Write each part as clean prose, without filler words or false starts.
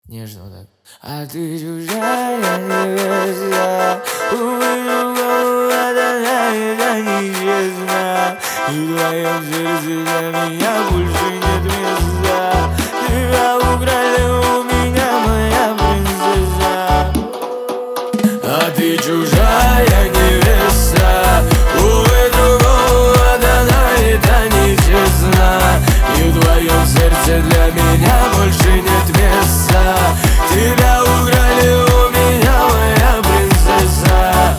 Нежно вот так. А ты чужая невеста, увы, другого это нечестно. И в твоем сердце для меня больше нет места. Тебя украли у меня, моя принцесса. А ты чужая невеста, увы, другого это нечестно. И в твоем сердце для меня больше нет места. Тебя украли у меня, моя принцесса.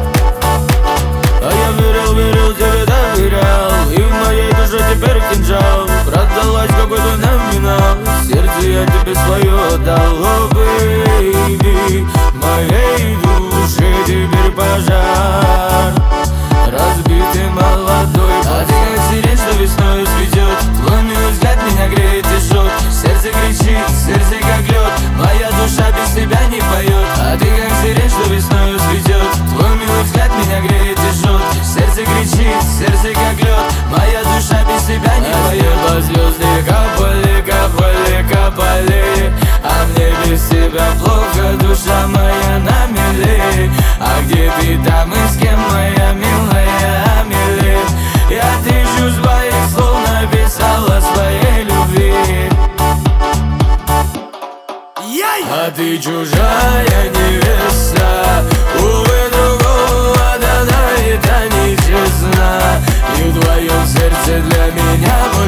А я верил, тебе доверял, и в моей душе теперь кинжал. Продалась какой-то номинал, сердце я тебе свое отдал. О, бэйби, моей душе теперь пожар. Разбитый молодой, а ты как сирень, что весною цветет. Твой милый взгляд меня греет и жжет. Сердце кричит, сердце как лед, моя душа без тебя не поет. А ты как сирень, что весною цветет. Твой милый взгляд меня греет и жжет. Сердце кричит, сердце как лед, моя душа без тебя не поет. А звезды капали, капали, капали, а мне без тебя плохо, душа моя на мели. А где ты там и с кем, моя милая Амели? Я тысячу своих слов написала своей любви. А ты чужая невеста, увы, другого это нечестно. И в твоем сердце для меня